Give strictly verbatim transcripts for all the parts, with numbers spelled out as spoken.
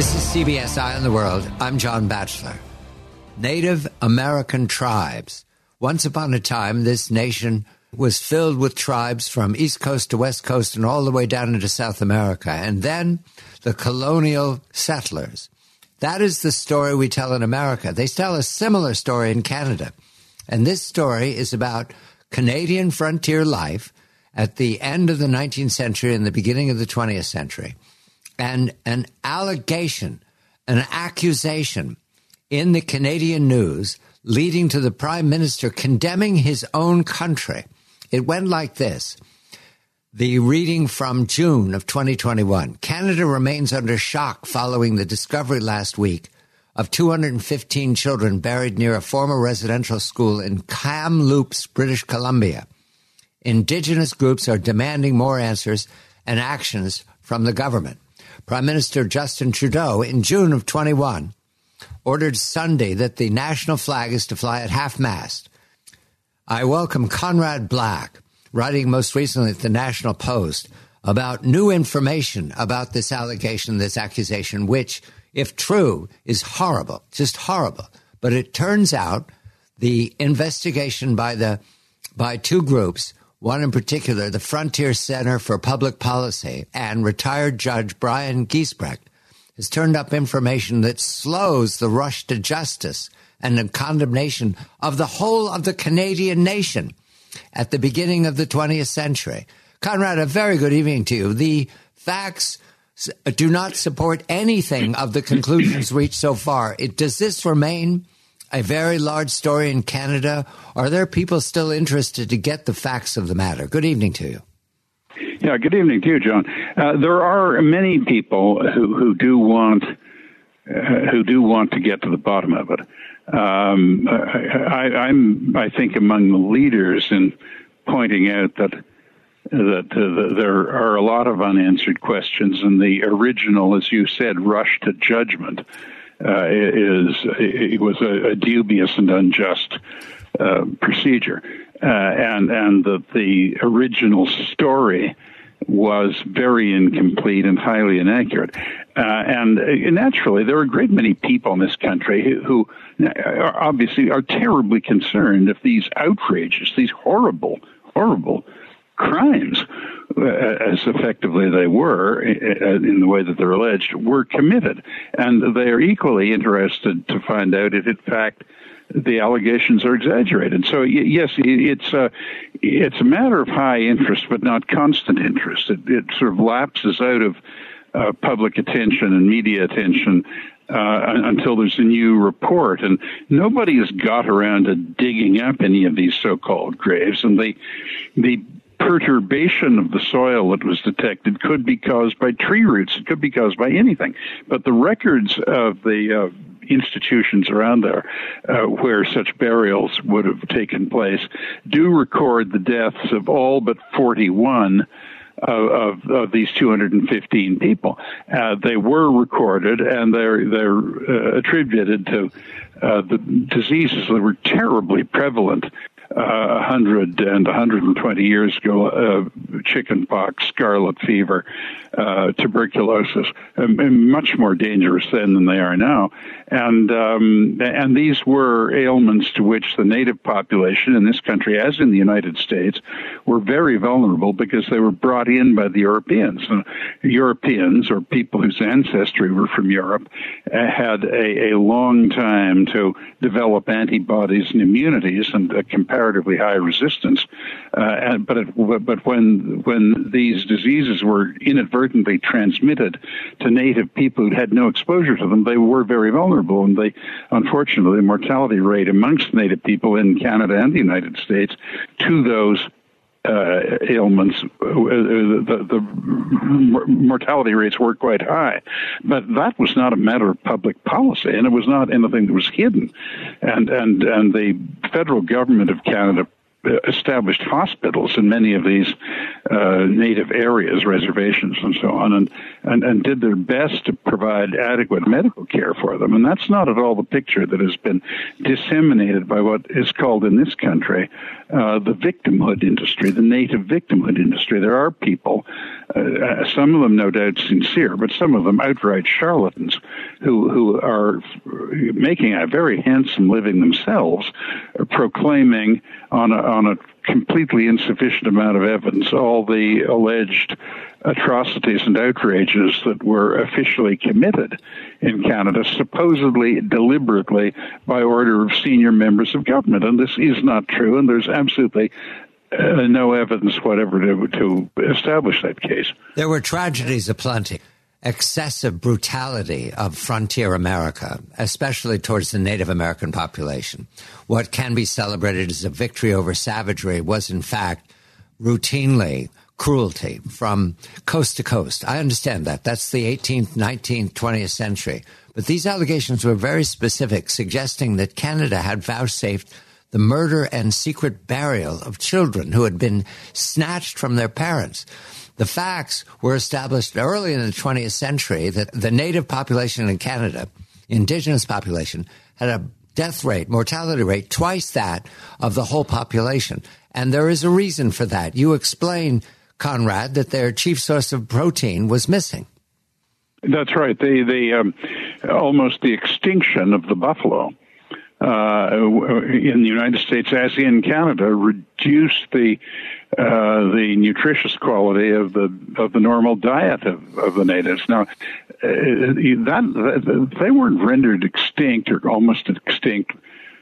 This is C B S Eye on the World. I'm John Batchelor. Native American tribes. Once upon a time, this nation was filled with tribes from East Coast to West Coast and all the way down into South America. And then the colonial settlers. That is the story we tell in America. They tell a similar story in Canada. And this story is about Canadian frontier life at the end of the nineteenth century and the beginning of the twentieth century. And an allegation, an accusation in the Canadian news leading to the Prime Minister condemning his own country. It went like this. The reading from June of twenty twenty-one. Canada remains under shock following the discovery last week of two hundred fifteen children buried near a former residential school in Kamloops, British Columbia. Indigenous groups are demanding more answers and actions from the government. Prime Minister Justin Trudeau, in June of twenty-one, ordered Sunday that the national flag is to fly at half-mast. I welcome Conrad Black, writing most recently at the National Post, about new information about this allegation, this accusation, which, if true, is horrible, just horrible. But it turns out the investigation by the by two groups, one in particular, the Frontier Center for Public Policy and retired Judge Brian Giesbrecht, has turned up information that slows the rush to justice and the condemnation of the whole of the Canadian nation at the beginning of the twentieth century. Conrad, a very good evening to you. The facts do not support anything of the conclusions reached so far. It, does this remain a very large story in Canada? Are there people still interested to get the facts of the matter? Good evening to you. Yeah, good evening to you, John. Uh, there are many people who, who do want uh, who do want to get to the bottom of it. Um, I, I'm, I think, among the leaders in pointing out that that uh, there are a lot of unanswered questions, and the original, as you said, rush to judgment uh, is it was a, a dubious and unjust uh, procedure, uh, and and that the original story was very incomplete and highly inaccurate. Uh, and uh, naturally, there are a great many people in this country who, who are obviously are terribly concerned if these outrages, these horrible, horrible crimes, uh, as effectively they were, uh, in the way that they're alleged, were committed. And they are equally interested to find out if, in fact, the allegations are exaggerated. So, yes, it's a, it's a matter of high interest, but not constant interest. It, it sort of lapses out of uh, public attention and media attention uh, until there's a new report. And nobody has got around to digging up any of these so-called graves. And the, the perturbation of the soil that was detected could be caused by tree roots. It could be caused by anything. But the records of the uh, institutions around there uh, where such burials would have taken place do record the deaths of all but forty-one of, of, of these two hundred fifteen people. Uh, they were recorded, and they're, they're uh, attributed to uh, the diseases that were terribly prevalent Uh, one hundred and one hundred twenty years ago, uh, chickenpox, scarlet fever, uh, tuberculosis, um, and much more dangerous then than they are now. And um, and these were ailments to which the native population in this country, as in the United States, were very vulnerable because they were brought in by the Europeans. Uh, Europeans, or people whose ancestry were from Europe, uh, had a, a long time to develop antibodies and immunities and a comparatively high resistance. Uh, and, but it, but when when these diseases were inadvertently transmitted to native people who had no exposure to them, they were very vulnerable. And they, unfortunately, the mortality rate amongst native people in Canada and the United States to those Uh, ailments, uh, the, the mortality rates were quite high. But that was not a matter of public policy, and it was not anything that was hidden. And and and the federal government of Canada established hospitals in many of these uh, native areas, reservations and so on, and, and, and did their best to provide adequate medical care for them. And that's not at all the picture that has been disseminated by what is called in this country uh, the victimhood industry, the native victimhood industry. There are people uh, some of them no doubt sincere, but some of them outright charlatans who who are making a very handsome living themselves, uh, proclaiming on a, on a completely insufficient amount of evidence all the alleged atrocities and outrages that were officially committed in Canada, supposedly deliberately by order of senior members of government. And this is not true, and there's absolutely uh, no evidence whatever to, to establish that case. There were tragedies aplenty. Excessive brutality of frontier America, especially towards the Native American population. What can be celebrated as a victory over savagery was, in fact, routinely cruelty from coast to coast. I understand that. That's the eighteenth, nineteenth, twentieth century. But these allegations were very specific, suggesting that Canada had vouchsafed the murder and secret burial of children who had been snatched from their parents. The facts were established early in the twentieth century that the native population in Canada, indigenous population, had a death rate, mortality rate, twice that of the whole population. And there is a reason for that. You explain, Conrad, that their chief source of protein was missing. That's right. The, the, um, almost the extinction of the buffalo uh, in the United States, as in Canada, reduced the Uh, the nutritious quality of the of the normal diet of, of the natives. Now, uh, that, that they weren't rendered extinct or almost extinct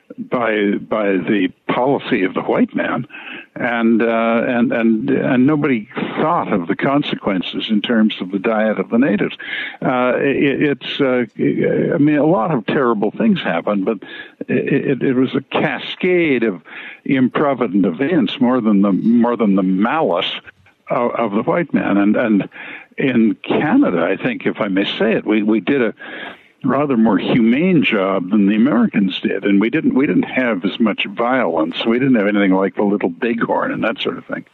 by by the policy of the white man, and uh, and and and nobody thought of the consequences in terms of the diet of the natives. Uh, it, it's uh, I mean, a lot of terrible things happened, but it, it was a cascade of improvident events more than the more than the malice of, of the white man. And and in Canada, I think, if I may say it, we we did a rather more humane job than the Americans did, and we didn't we didn't have as much violence. We didn't have anything like the Little Bighorn and that sort of thing.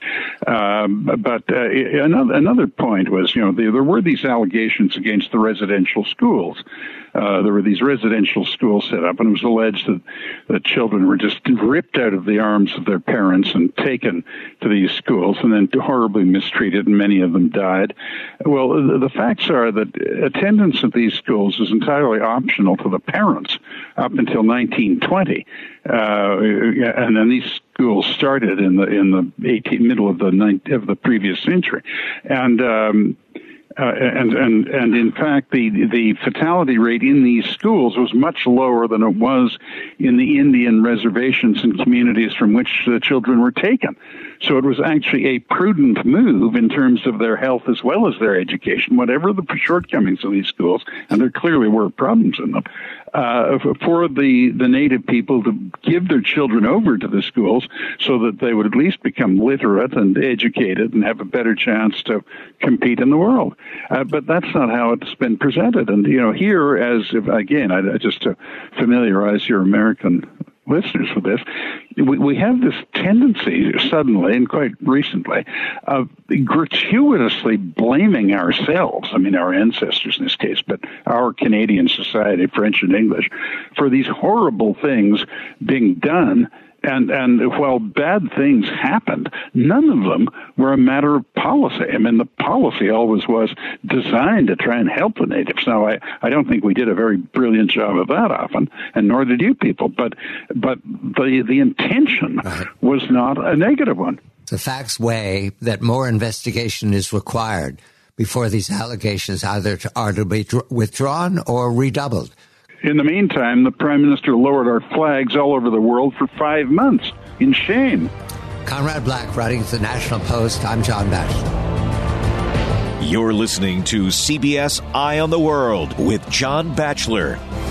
Um, but uh, another another point was, you know, there, there were these allegations against the residential schools. Uh, there were these residential schools set up, and it was alleged that the children were just ripped out of the arms of their parents and taken to these schools, and then horribly mistreated, and many of them died. Well, the, the facts are that attendance at these schools is entirely optional to the parents up until nineteen twenty, uh, and then these schools started in the in the eighteen, middle of the ninth, of the previous century, and. Um, Uh, and, and, and in fact, the, the fatality rate in these schools was much lower than it was in the Indian reservations and communities from which the children were taken. So it was actually a prudent move in terms of their health as well as their education, whatever the shortcomings of these schools, and there clearly were problems in them, uh, for the, the native people to give their children over to the schools so that they would at least become literate and educated and have a better chance to compete in the world. Uh, but that's not how it's been presented. And, you know, here, as, again, I, just to familiarize your American listeners with this, we, we have this tendency suddenly and quite recently of gratuitously blaming ourselves, I mean our ancestors in this case, but our Canadian society, French and English, for these horrible things being done. And, and while bad things happened, none of them were a matter of policy. I mean, the policy always was designed to try and help the natives. Now, I, I don't think we did a very brilliant job of that often, and nor did you people. But but the, the intention was not a negative one. The facts weigh that more investigation is required before these allegations either are to be withdrawn or redoubled. In the meantime, the Prime Minister lowered our flags all over the world for five months in shame. Conrad Black, writing for the National Post. I'm John Batchelor. You're listening to C B S Eye on the World with John Batchelor.